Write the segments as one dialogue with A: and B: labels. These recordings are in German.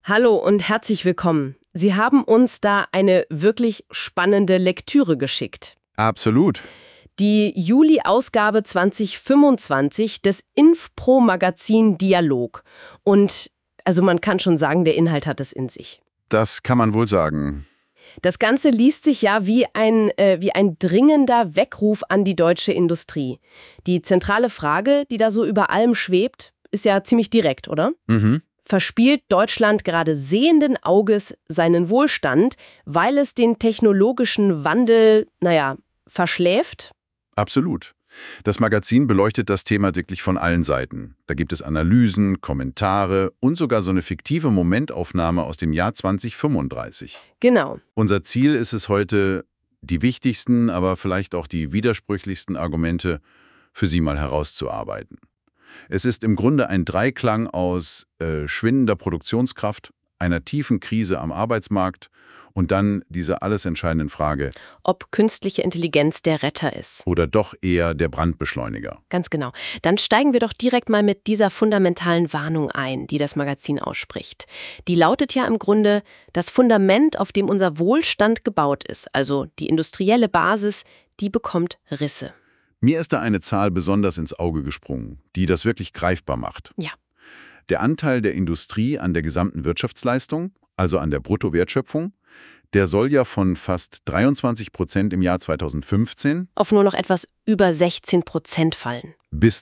A: Hallo und herzlich willkommen. Sie haben uns da eine wirklich spannende Lektüre geschickt.
B: Absolut.
A: Die Juli-Ausgabe 2025 des Infpro-Magazin Dialog. Und also man kann schon sagen, der Inhalt hat es in sich.
B: Das kann man wohl sagen.
A: Das Ganze liest sich ja wie ein dringender Weckruf an die deutsche Industrie. Die zentrale Frage, die da so über allem schwebt, ist ja ziemlich direkt, oder?
B: Mhm.
A: Verspielt Deutschland gerade sehenden Auges seinen Wohlstand, weil es den technologischen Wandel, verschläft?
B: Absolut. Das Magazin beleuchtet das Thema wirklich von allen Seiten. Da gibt es Analysen, Kommentare und sogar so eine fiktive Momentaufnahme aus dem Jahr 2035.
A: Genau.
B: Unser Ziel ist es heute, die wichtigsten, aber vielleicht auch die widersprüchlichsten Argumente für Sie mal herauszuarbeiten. Es ist im Grunde ein Dreiklang aus schwindender Produktionskraft, einer tiefen Krise am Arbeitsmarkt und dann dieser alles entscheidenden Frage,
A: Ob künstliche Intelligenz der Retter ist.
B: oder doch eher der Brandbeschleuniger.
A: Ganz genau. Dann steigen wir doch direkt mal mit dieser fundamentalen Warnung ein, die das Magazin ausspricht. Die lautet ja im Grunde, das Fundament, auf dem unser Wohlstand gebaut ist, also die industrielle Basis, die bekommt Risse.
B: Mir ist da eine Zahl besonders ins Auge gesprungen, die das wirklich greifbar macht.
A: Ja.
B: Der Anteil der Industrie an der gesamten Wirtschaftsleistung, also an der Bruttowertschöpfung, der soll ja von fast 23% im Jahr 2015
A: Auf nur noch etwas über 16% fallen.
B: bis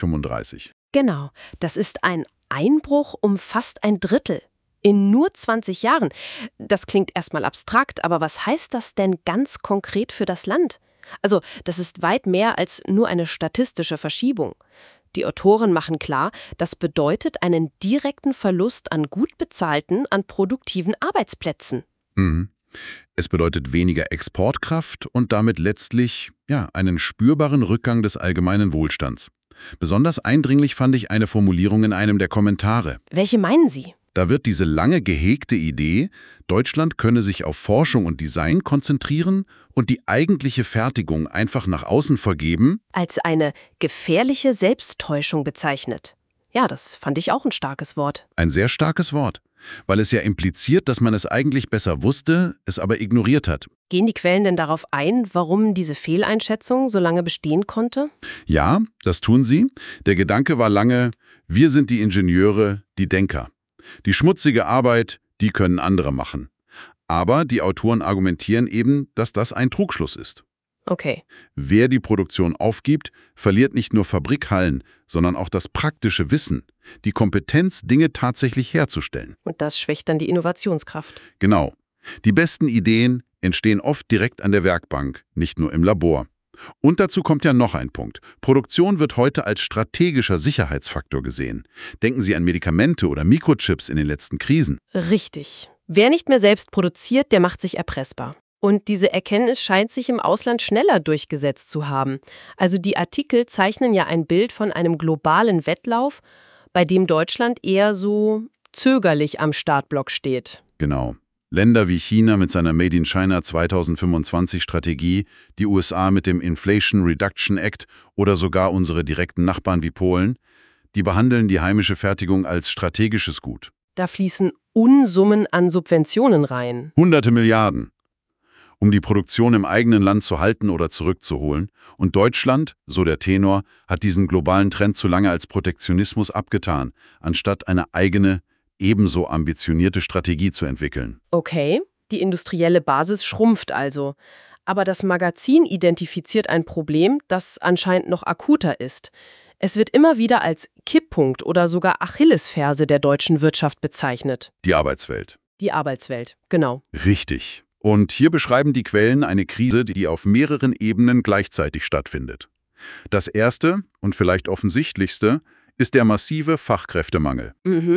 B: 2035.
A: Genau, das ist ein Einbruch um fast ein Drittel. In nur 20 Jahren. Das klingt erstmal abstrakt, aber was heißt das denn ganz konkret für das Land? Also, das ist weit mehr als nur eine statistische Verschiebung. Die Autoren machen klar, das bedeutet einen direkten Verlust an gut bezahlten, an produktiven Arbeitsplätzen.
B: Mhm. Es bedeutet weniger Exportkraft und damit letztlich einen spürbaren Rückgang des allgemeinen Wohlstands. Besonders eindringlich fand ich eine Formulierung in einem der Kommentare.
A: Welche meinen Sie?
B: Da wird diese lange gehegte Idee, Deutschland könne sich auf Forschung und Design konzentrieren und die eigentliche Fertigung einfach nach außen vergeben.
A: Als eine gefährliche Selbsttäuschung bezeichnet. Ja, das fand ich auch ein starkes Wort.
B: Ein sehr starkes Wort, weil es ja impliziert, dass man es eigentlich besser wusste, es aber ignoriert hat.
A: Gehen die Quellen denn darauf ein, warum diese Fehleinschätzung so lange bestehen konnte?
B: Ja, das tun sie. Der Gedanke war lange, wir sind die Ingenieure, die Denker. Die schmutzige Arbeit, die können andere machen. Aber die Autoren argumentieren eben, dass das ein Trugschluss ist.
A: Okay.
B: Wer die Produktion aufgibt, verliert nicht nur Fabrikhallen, sondern auch das praktische Wissen, die Kompetenz, Dinge tatsächlich herzustellen.
A: Und das schwächt dann die Innovationskraft.
B: Genau. Die besten Ideen entstehen oft direkt an der Werkbank, nicht nur im Labor. Und dazu kommt ja noch ein Punkt. Produktion wird heute als strategischer Sicherheitsfaktor gesehen. Denken Sie an Medikamente oder Mikrochips in den letzten Krisen.
A: Richtig. Wer nicht mehr selbst produziert, der macht sich erpressbar. Und diese Erkenntnis scheint sich im Ausland schneller durchgesetzt zu haben. Also die Artikel zeichnen ja ein Bild von einem globalen Wettlauf, bei dem Deutschland eher so zögerlich am Startblock steht.
B: Genau. Länder wie China mit seiner Made in China 2025-Strategie, die USA mit dem Inflation Reduction Act oder sogar unsere direkten Nachbarn wie Polen, die behandeln die heimische Fertigung als strategisches Gut.
A: Da fließen Unsummen an Subventionen rein.
B: Hunderte Milliarden, um die Produktion im eigenen Land zu halten oder zurückzuholen. Und Deutschland, so der Tenor, hat diesen globalen Trend zu lange als Protektionismus abgetan, anstatt eine eigene, ebenso ambitionierte Strategie zu entwickeln.
A: Okay, die industrielle Basis schrumpft also. Aber das Magazin identifiziert ein Problem, das anscheinend noch akuter ist. Es wird immer wieder als Kipppunkt oder sogar Achillesferse der deutschen Wirtschaft bezeichnet.
B: Die Arbeitswelt.
A: Die Arbeitswelt, genau.
B: Richtig. Und hier beschreiben die Quellen eine Krise, die auf mehreren Ebenen gleichzeitig stattfindet. Das erste und vielleicht offensichtlichste ist der massive Fachkräftemangel.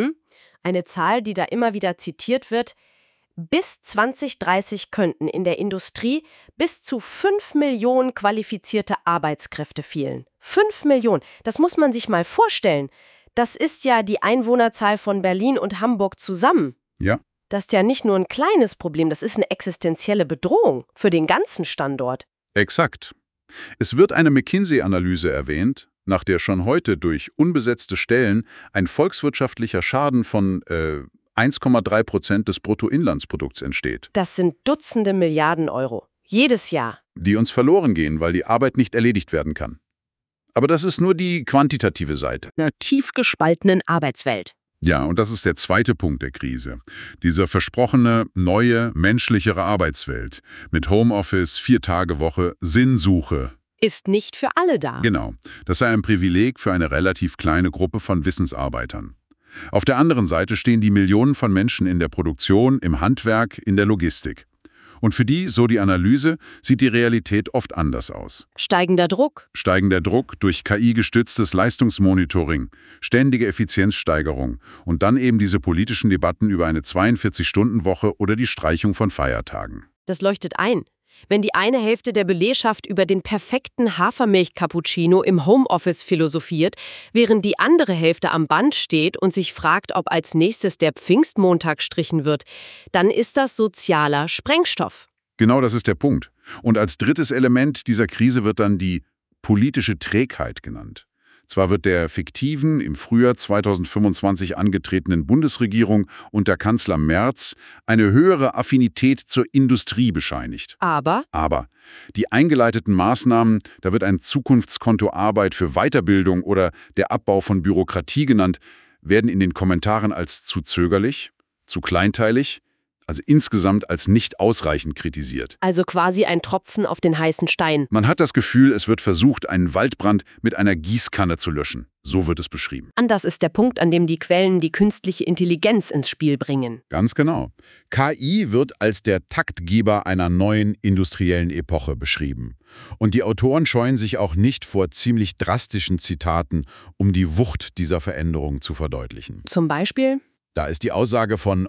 A: Eine Zahl, die da immer wieder zitiert wird: Bis 2030 könnten in der Industrie bis zu 5 Millionen qualifizierte Arbeitskräfte fehlen. 5 Millionen, das muss man sich mal vorstellen. Das ist ja die Einwohnerzahl von Berlin und Hamburg zusammen.
B: Ja.
A: Das ist ja nicht nur ein kleines Problem, das ist eine existenzielle Bedrohung für den ganzen Standort.
B: Exakt. Es wird eine McKinsey-Analyse erwähnt, nach der schon heute durch unbesetzte Stellen ein volkswirtschaftlicher Schaden von 1,3% des Bruttoinlandsprodukts entsteht.
A: Das sind Dutzende Milliarden Euro. Jedes Jahr.
B: Die uns verloren gehen, weil die Arbeit nicht erledigt werden kann. Aber das ist nur die quantitative Seite.
C: Einer tief gespaltenen Arbeitswelt.
B: Ja, und das ist der zweite Punkt der Krise. Diese versprochene, neue, menschlichere Arbeitswelt mit Homeoffice, 4-Tage-Woche, Sinnsuche.
C: Ist nicht für alle da.
B: Genau, das sei ein Privileg für eine relativ kleine Gruppe von Wissensarbeitern. Auf der anderen Seite stehen die Millionen von Menschen in der Produktion, im Handwerk, in der Logistik. Und für die, so die Analyse, sieht die Realität oft anders aus.
C: Steigender Druck.
B: Steigender Druck durch KI-gestütztes Leistungsmonitoring, ständige Effizienzsteigerung und dann eben diese politischen Debatten über eine 42-Stunden-Woche oder die Streichung von Feiertagen.
C: Das leuchtet ein. Wenn die eine Hälfte der Belegschaft über den perfekten Hafermilch-Cappuccino im Homeoffice philosophiert, während die andere Hälfte am Band steht und sich fragt, ob als nächstes der Pfingstmontag gestrichen wird, dann ist das sozialer Sprengstoff.
B: Genau das ist der Punkt. Und als drittes Element dieser Krise wird dann die politische Trägheit genannt. Zwar wird der fiktiven, im Frühjahr 2025 angetretenen Bundesregierung unter Kanzler Merz eine höhere Affinität zur Industrie bescheinigt.
C: Aber
B: Die eingeleiteten Maßnahmen, da wird ein Zukunftskonto Arbeit für Weiterbildung oder der Abbau von Bürokratie genannt, werden in den Kommentaren als zu zögerlich, zu kleinteilig, also insgesamt als nicht ausreichend kritisiert.
C: also quasi ein Tropfen auf den heißen Stein.
B: Man hat das Gefühl, es wird versucht, einen Waldbrand mit einer Gießkanne zu löschen. So wird es beschrieben.
C: Anders ist der Punkt, an dem die Quellen die künstliche Intelligenz ins Spiel bringen.
B: Ganz genau. KI wird als der Taktgeber einer neuen industriellen Epoche beschrieben. Und die Autoren scheuen sich auch nicht vor ziemlich drastischen Zitaten, um die Wucht dieser Veränderung zu verdeutlichen.
C: Zum Beispiel:
B: Da ist die Aussage von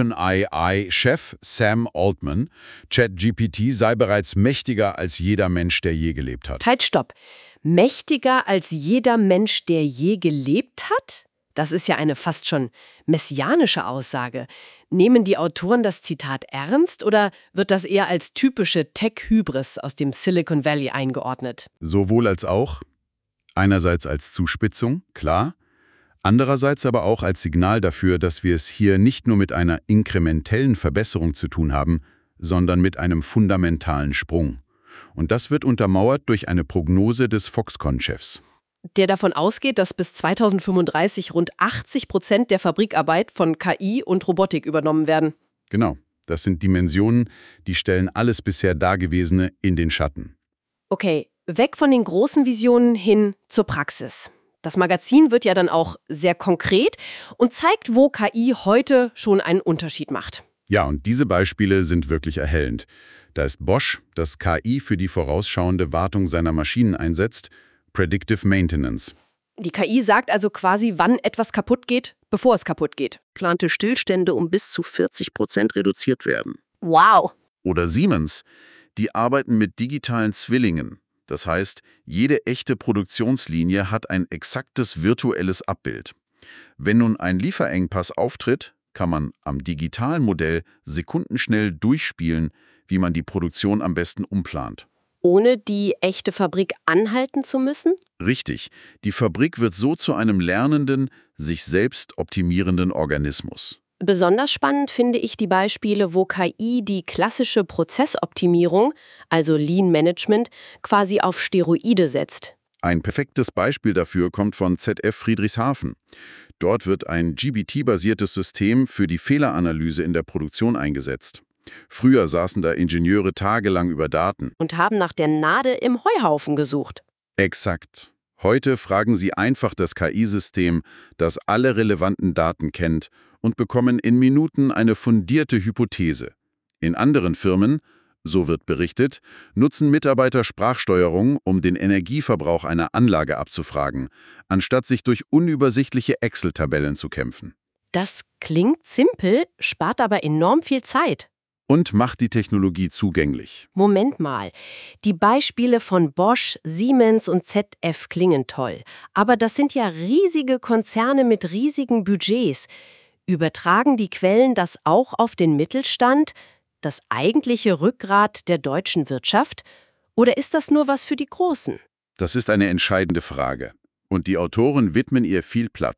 B: OpenAI-Chef Sam Altman, ChatGPT sei bereits mächtiger als jeder Mensch, der je gelebt hat.
C: Halt, stopp. Mächtiger als jeder Mensch, der je gelebt hat? Das ist ja eine fast schon messianische Aussage. Nehmen die Autoren das Zitat ernst oder wird das eher als typische Tech-Hybris aus dem Silicon Valley eingeordnet?
B: Sowohl als auch. Einerseits als Zuspitzung, klar. Andererseits aber auch als Signal dafür, dass wir es hier nicht nur mit einer inkrementellen Verbesserung zu tun haben, sondern mit einem fundamentalen Sprung. Und das wird untermauert durch eine Prognose des Foxconn-Chefs.
C: Der davon ausgeht, dass bis 2035 rund 80% der Fabrikarbeit von KI und Robotik übernommen werden.
B: Genau, das sind Dimensionen, die stellen alles bisher Dagewesene in den Schatten.
C: Okay, weg von den großen Visionen hin zur Praxis. Das Magazin wird ja dann auch sehr konkret und zeigt, wo KI heute schon einen Unterschied macht.
B: Ja, und diese Beispiele sind wirklich erhellend. Da ist Bosch, das KI für die vorausschauende Wartung seiner Maschinen einsetzt, Predictive Maintenance.
C: Die KI sagt also quasi, wann etwas kaputt geht, bevor es kaputt geht.
D: Plante Stillstände um bis zu 40% reduziert werden.
C: Wow!
B: Oder Siemens, die arbeiten mit digitalen Zwillingen. Das heißt, jede echte Produktionslinie hat ein exaktes virtuelles Abbild. Wenn nun ein Lieferengpass auftritt, kann man am digitalen Modell sekundenschnell durchspielen, wie man die Produktion am besten umplant.
C: Ohne die echte Fabrik anhalten zu müssen?
B: Richtig, die Fabrik wird so zu einem lernenden, sich selbst optimierenden Organismus.
C: Besonders spannend finde ich die Beispiele, wo KI die klassische Prozessoptimierung, also Lean Management, quasi auf Steroide setzt.
B: Ein perfektes Beispiel dafür kommt von ZF Friedrichshafen. Dort wird ein GBT-basiertes System für die Fehleranalyse in der Produktion eingesetzt. Früher saßen da Ingenieure tagelang über Daten.
C: Und haben nach der Nadel im Heuhaufen gesucht.
B: Exakt. Heute fragen Sie einfach das KI-System, das alle relevanten Daten kennt, und bekommen in Minuten eine fundierte Hypothese. In anderen Firmen, so wird berichtet, nutzen Mitarbeiter Sprachsteuerung, um den Energieverbrauch einer Anlage abzufragen, anstatt sich durch unübersichtliche Excel-Tabellen zu kämpfen.
C: Das klingt simpel, spart aber enorm viel Zeit.
B: Und macht die Technologie zugänglich.
C: Moment mal, die Beispiele von Bosch, Siemens und ZF klingen toll. Aber das sind ja riesige Konzerne mit riesigen Budgets. Übertragen die Quellen das auch auf den Mittelstand, das eigentliche Rückgrat der deutschen Wirtschaft? Oder ist das nur was für die Großen?
B: Das ist eine entscheidende Frage. Und die Autoren widmen ihr viel Platz.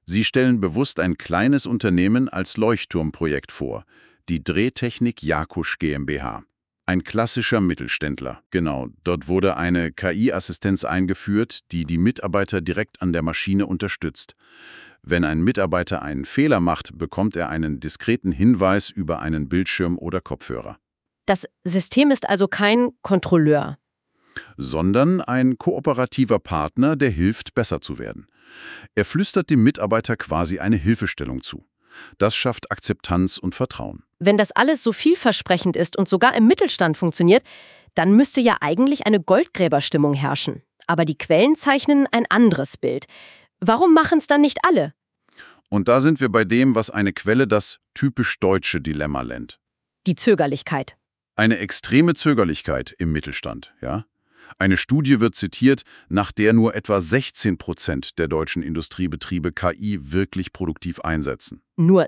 B: Sie stellen bewusst ein kleines Unternehmen als Leuchtturmprojekt vor, die Drehtechnik Jakusch GmbH. Ein klassischer Mittelständler. Genau, dort wurde eine KI-Assistenz eingeführt, die die Mitarbeiter direkt an der Maschine unterstützt. Wenn ein Mitarbeiter einen Fehler macht, bekommt er einen diskreten Hinweis über einen Bildschirm oder Kopfhörer.
C: Das System ist also kein Kontrolleur.
B: Sondern ein kooperativer Partner, der hilft, besser zu werden. Er flüstert dem Mitarbeiter quasi eine Hilfestellung zu. Das schafft Akzeptanz und Vertrauen.
C: Wenn das alles so vielversprechend ist und sogar im Mittelstand funktioniert, dann müsste ja eigentlich eine Goldgräberstimmung herrschen. Aber die Quellen zeichnen ein anderes Bild. Warum machen es dann nicht alle?
B: Und da sind wir bei dem, was eine Quelle das typisch deutsche Dilemma nennt.
C: Die Zögerlichkeit.
B: Eine extreme Zögerlichkeit im Mittelstand, ja? Eine Studie wird zitiert, nach der nur etwa 16% der deutschen Industriebetriebe KI wirklich produktiv einsetzen.
C: Nur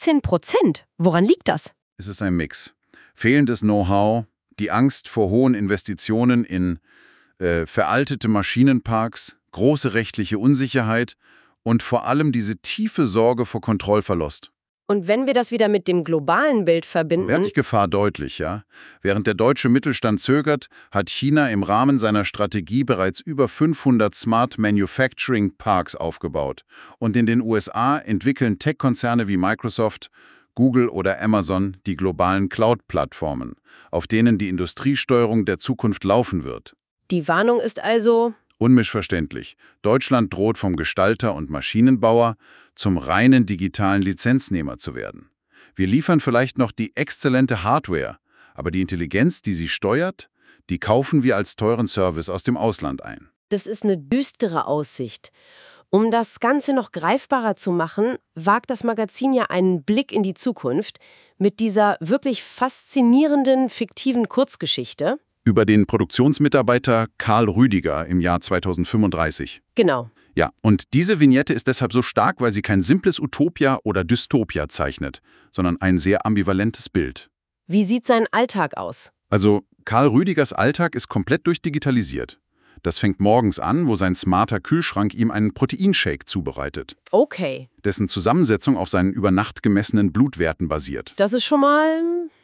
C: 16%? Woran liegt das?
B: Es ist ein Mix. Fehlendes Know-how, die Angst vor hohen Investitionen in veraltete Maschinenparks, große rechtliche Unsicherheit und vor allem diese tiefe Sorge vor Kontrollverlust.
C: Und wenn wir das wieder mit dem globalen Bild verbinden...
B: Wird die Gefahr deutlich, ja? Während der deutsche Mittelstand zögert, hat China im Rahmen seiner Strategie bereits über 500 Smart Manufacturing Parks aufgebaut. Und in den USA entwickeln Tech-Konzerne wie Microsoft, Google oder Amazon die globalen Cloud-Plattformen, auf denen die Industriesteuerung der Zukunft laufen wird.
C: Die Warnung ist also...
B: Unmissverständlich. Deutschland droht vom Gestalter und Maschinenbauer zum reinen digitalen Lizenznehmer zu werden. Wir liefern vielleicht noch die exzellente Hardware, aber die Intelligenz, die sie steuert, die kaufen wir als teuren Service aus dem Ausland ein.
C: Das ist eine düstere Aussicht. Um das Ganze noch greifbarer zu machen, wagt das Magazin ja einen Blick in die Zukunft mit dieser wirklich faszinierenden, fiktiven Kurzgeschichte.
B: Über den Produktionsmitarbeiter Karl Rüdiger im Jahr 2035.
C: Genau.
B: Ja, und diese Vignette ist deshalb so stark, weil sie kein simples Utopia oder Dystopia zeichnet, sondern ein sehr ambivalentes Bild.
C: Wie sieht sein Alltag aus?
B: Also, Karl Rüdigers Alltag ist komplett durchdigitalisiert. Das fängt morgens an, wo sein smarter Kühlschrank ihm einen Proteinshake zubereitet.
C: Okay.
B: Dessen Zusammensetzung auf seinen über Nacht gemessenen Blutwerten basiert.
C: Das ist schon mal...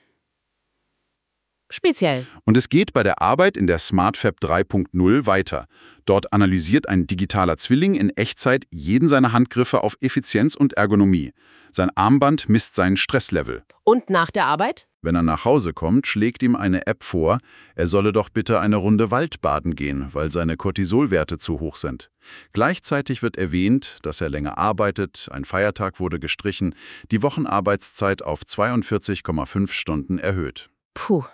C: speziell.
B: Und es geht bei der Arbeit in der SmartFab 3.0 weiter. Dort analysiert ein digitaler Zwilling in Echtzeit jeden seiner Handgriffe auf Effizienz und Ergonomie. Sein Armband misst seinen Stresslevel.
C: Und nach der Arbeit?
B: Wenn er nach Hause kommt, schlägt ihm eine App vor, er solle doch bitte eine Runde Waldbaden gehen, weil seine Cortisolwerte zu hoch sind. Gleichzeitig wird erwähnt, dass er länger arbeitet, ein Feiertag wurde gestrichen, die Wochenarbeitszeit auf 42,5 Stunden erhöht.
C: Puh.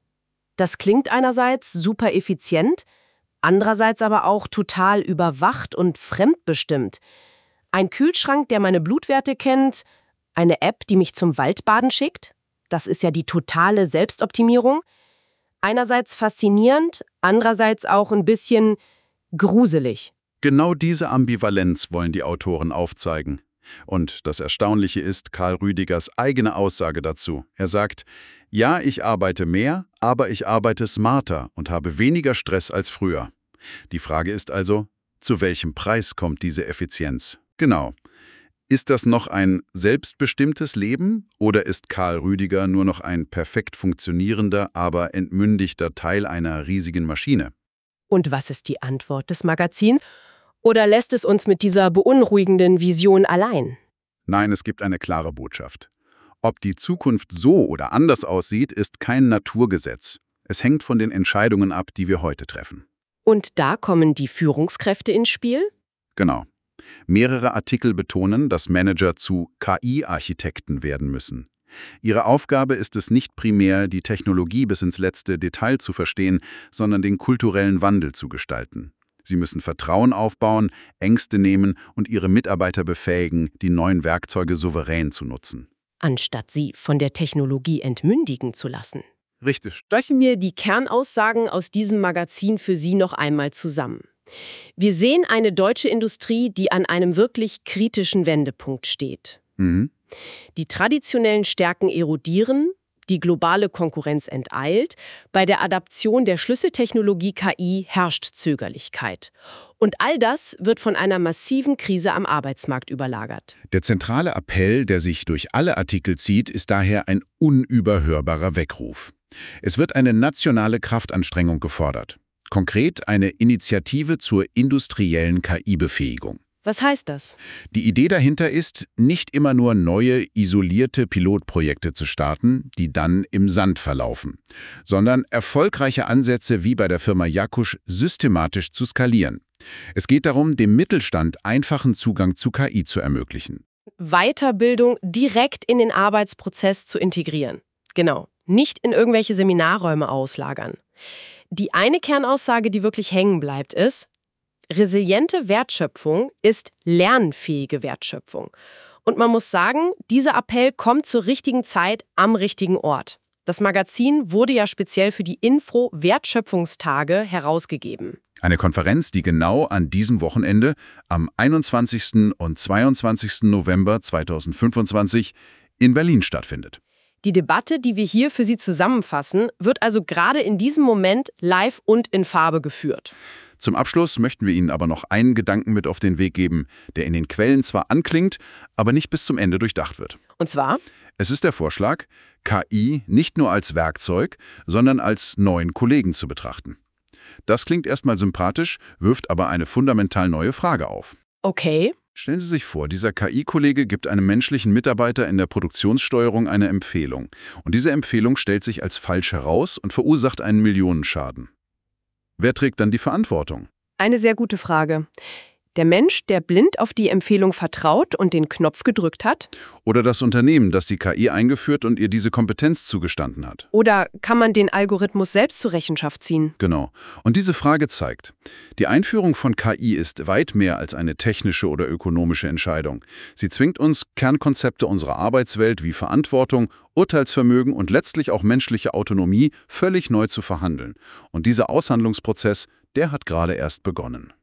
C: Das klingt einerseits super effizient, andererseits aber auch total überwacht und fremdbestimmt. Ein Kühlschrank, der meine Blutwerte kennt, eine App, die mich zum Waldbaden schickt, das ist ja die totale Selbstoptimierung. Einerseits faszinierend, andererseits auch ein bisschen gruselig.
B: Genau diese Ambivalenz wollen die Autoren aufzeigen. Und das Erstaunliche ist Karl Rüdigers eigene Aussage dazu. Er sagt, ja, ich arbeite mehr, aber ich arbeite smarter und habe weniger Stress als früher. Die Frage ist also, zu welchem Preis kommt diese Effizienz? Genau. Ist das noch ein selbstbestimmtes Leben oder ist Karl Rüdiger nur noch ein perfekt funktionierender, aber entmündigter Teil einer riesigen Maschine?
C: Und was ist die Antwort des Magazins? Oder lässt es uns mit dieser beunruhigenden Vision allein?
B: Nein, es gibt eine klare Botschaft. Ob die Zukunft so oder anders aussieht, ist kein Naturgesetz. Es hängt von den Entscheidungen ab, die wir heute treffen.
C: Und da kommen die Führungskräfte ins Spiel?
B: Genau. Mehrere Artikel betonen, dass Manager zu KI-Architekten werden müssen. Ihre Aufgabe ist es nicht primär, die Technologie bis ins letzte Detail zu verstehen, sondern den kulturellen Wandel zu gestalten. Sie müssen Vertrauen aufbauen, Ängste nehmen und ihre Mitarbeiter befähigen, die neuen Werkzeuge souverän zu nutzen.
C: Anstatt sie von der Technologie entmündigen zu lassen.
B: Richtig.
C: Sprechen wir die Kernaussagen aus diesem Magazin für Sie noch einmal zusammen. Wir sehen eine deutsche Industrie, die an einem wirklich kritischen Wendepunkt steht. Die traditionellen Stärken erodieren,
A: Die globale Konkurrenz enteilt. Bei der Adaption der Schlüsseltechnologie KI herrscht Zögerlichkeit. Und all das wird von einer massiven Krise am Arbeitsmarkt überlagert.
B: Der zentrale Appell, der sich durch alle Artikel zieht, ist daher ein unüberhörbarer Weckruf. Es wird eine nationale Kraftanstrengung gefordert. Konkret eine Initiative zur industriellen KI-Befähigung.
A: Was heißt das?
B: Die Idee dahinter ist, nicht immer nur neue, isolierte Pilotprojekte zu starten, die dann im Sand verlaufen, sondern erfolgreiche Ansätze wie bei der Firma Jakusch systematisch zu skalieren. Es geht darum, dem Mittelstand einfachen Zugang zu KI zu ermöglichen.
A: Weiterbildung direkt in den Arbeitsprozess zu integrieren. Genau, nicht in irgendwelche Seminarräume auslagern. Die eine Kernaussage, die wirklich hängen bleibt, ist: Resiliente Wertschöpfung ist lernfähige Wertschöpfung. Und man muss sagen, dieser Appell kommt zur richtigen Zeit am richtigen Ort. Das Magazin wurde ja speziell für die Info-Wertschöpfungstage herausgegeben.
B: Eine Konferenz, die genau an diesem Wochenende am 21. und 22. November 2025 in Berlin stattfindet.
A: Die Debatte, die wir hier für Sie zusammenfassen, wird also gerade in diesem Moment live und in Farbe geführt.
B: Zum Abschluss möchten wir Ihnen aber noch einen Gedanken mit auf den Weg geben, der in den Quellen zwar anklingt, aber nicht bis zum Ende durchdacht wird.
A: Und zwar?
B: Es ist der Vorschlag, KI nicht nur als Werkzeug, sondern als neuen Kollegen zu betrachten. Das klingt erstmal sympathisch, wirft aber eine fundamental neue Frage auf.
A: Okay.
B: Stellen Sie sich vor, dieser KI-Kollege gibt einem menschlichen Mitarbeiter in der Produktionssteuerung eine Empfehlung. Und diese Empfehlung stellt sich als falsch heraus und verursacht einen Millionenschaden. Wer trägt dann die Verantwortung?
A: Eine sehr gute Frage. Der Mensch, der blind auf die Empfehlung vertraut und den Knopf gedrückt hat?
B: Oder das Unternehmen, das die KI eingeführt und ihr diese Kompetenz zugestanden hat?
A: Oder kann man den Algorithmus selbst zur Rechenschaft ziehen?
B: Genau. Und diese Frage zeigt, die Einführung von KI ist weit mehr als eine technische oder ökonomische Entscheidung. Sie zwingt uns, Kernkonzepte unserer Arbeitswelt wie Verantwortung, Urteilsvermögen und letztlich auch menschliche Autonomie völlig neu zu verhandeln. Und dieser Aushandlungsprozess, der hat gerade erst begonnen.